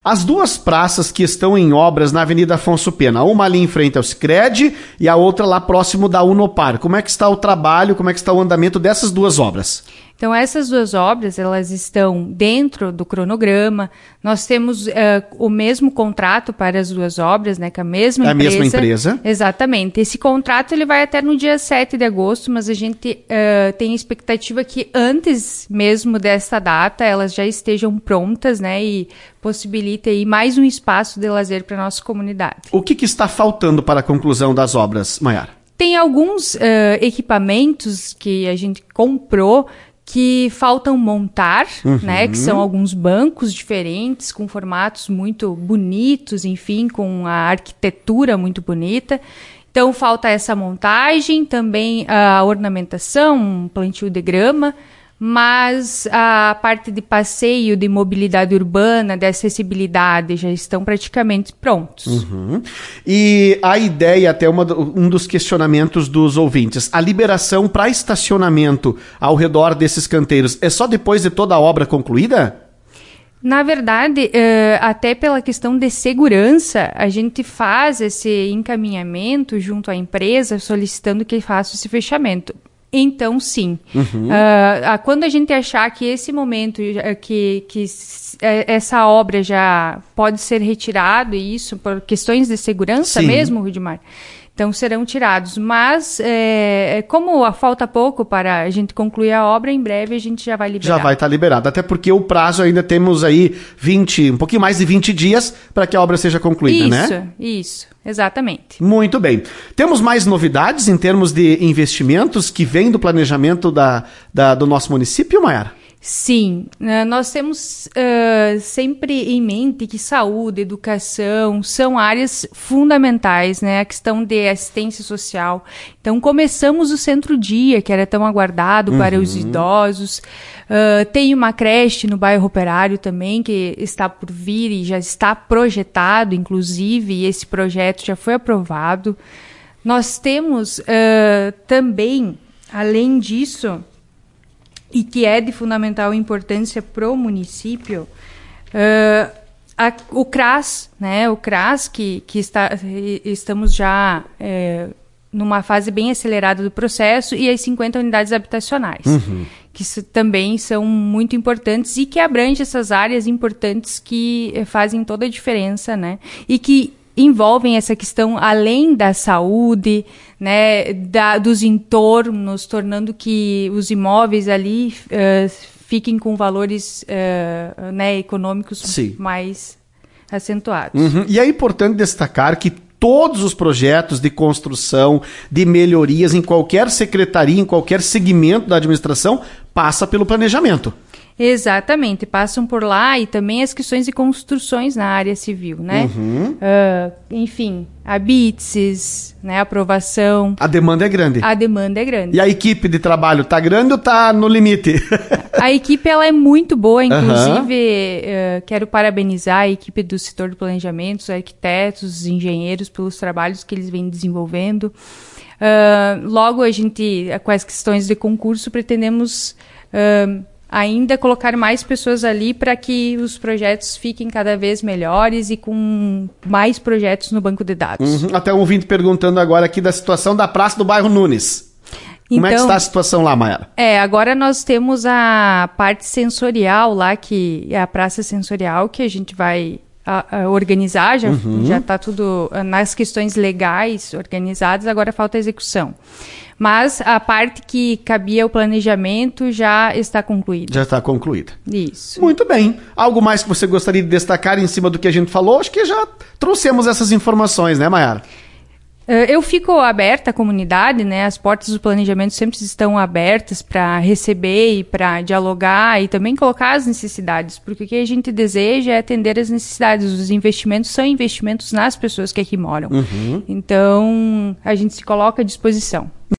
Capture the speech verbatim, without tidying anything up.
As duas praças que estão em obras na Avenida Afonso Pena, uma ali em frente ao Sicredi e a outra lá próximo da Unopar. Como é que está o trabalho, como é que está o andamento dessas duas obras? Então, essas duas obras, elas estão dentro do cronograma. Nós temos uh, o mesmo contrato para as duas obras, né, com a mesma é empresa. A mesma empresa. Exatamente. Esse contrato ele vai até no dia sete de agosto, mas a gente uh, tem a expectativa que antes mesmo desta data, elas já estejam prontas, né, e possibilite aí mais um espaço de lazer para a nossa comunidade. O que, que está faltando para a conclusão das obras, Maiara? Tem alguns uh, equipamentos que a gente comprou que faltam montar, uhum. né, que são alguns bancos diferentes, com formatos muito bonitos, enfim, com a arquitetura muito bonita. Então, falta essa montagem, também a ornamentação, um plantio de grama, mas a parte de passeio, de mobilidade urbana, de acessibilidade, já estão praticamente prontos. Uhum. E a ideia, até uma, um dos questionamentos dos ouvintes, a liberação para estacionamento ao redor desses canteiros, é só depois de toda a obra concluída? Na verdade, uh, até pela questão de segurança, a gente faz esse encaminhamento junto à empresa, solicitando que faça esse fechamento. Então, sim. Uhum. Uh, quando a gente achar que esse momento, que, que essa obra já pode ser retirado, e isso por questões de segurança sim. mesmo, Rudimar, então serão tirados. Mas, é, como falta pouco para a gente concluir a obra, em breve a gente já vai liberar. Já vai estar liberado, até porque o prazo ainda temos aí vinte, um pouquinho mais de vinte dias para que a obra seja concluída, isso, né? Isso, isso, exatamente. Muito bem. Temos mais novidades em termos de investimentos que vêm do planejamento da, da, do nosso município, Maiara? Sim, nós temos uh, sempre em mente que saúde, educação são áreas fundamentais, né? A questão de assistência social. Então, começamos o Centro-Dia, que era tão aguardado uhum. para os idosos. Uh, tem uma creche no bairro Operário também, que está por vir e já está projetado, inclusive, e esse projeto já foi aprovado. Nós temos uh, também, além disso, e que é de fundamental importância para o município, uh, a, o CRAS, né? O CRAS, que, que está, estamos já é, numa fase bem acelerada do processo, e as cinquenta unidades habitacionais, uhum. que s- também são muito importantes e que abrangem essas áreas importantes que eh, fazem toda a diferença, né? E que envolvem essa questão além da saúde, né, da, dos entornos, tornando que os imóveis ali uh, fiquem com valores uh, né, econômicos Sim. mais acentuados. Uhum. E é importante destacar que todos os projetos de construção, de melhorias em qualquer secretaria, em qualquer segmento da administração, passa pelo planejamento. Exatamente, passam por lá, e também as questões de construções na área civil, né? Uhum. Uh, enfim, a BITSES, né, aprovação. A demanda é grande. A demanda é grande. E a equipe de trabalho tá grande ou tá no limite? A equipe, ela é muito boa, inclusive uhum. uh, quero parabenizar a equipe do setor de planejamento, os arquitetos, os engenheiros, pelos trabalhos que eles vêm desenvolvendo. Uh, logo, a gente, com as questões de concurso, pretendemos Uh, ainda colocar mais pessoas ali para que os projetos fiquem cada vez melhores e com mais projetos no banco de dados. Uhum. Até um ouvinte perguntando agora aqui da situação da Praça do Bairro Nunes. Como então, é que está a situação lá, Maiara? É, agora nós temos a parte sensorial lá, que é a praça sensorial, que a gente vai a, a organizar, já uhum. já está tudo nas questões legais organizadas, agora falta a execução. Mas a parte que cabia ao planejamento já está concluída. Já está concluída. Isso. Muito bem. Algo mais que você gostaria de destacar em cima do que a gente falou? Acho que já trouxemos essas informações, né, Maiara? Eu fico aberta à comunidade, né? As portas do planejamento sempre estão abertas para receber e para dialogar e também colocar as necessidades, porque o que a gente deseja é atender as necessidades. Os investimentos são investimentos nas pessoas que aqui moram. Uhum. Então, a gente se coloca à disposição.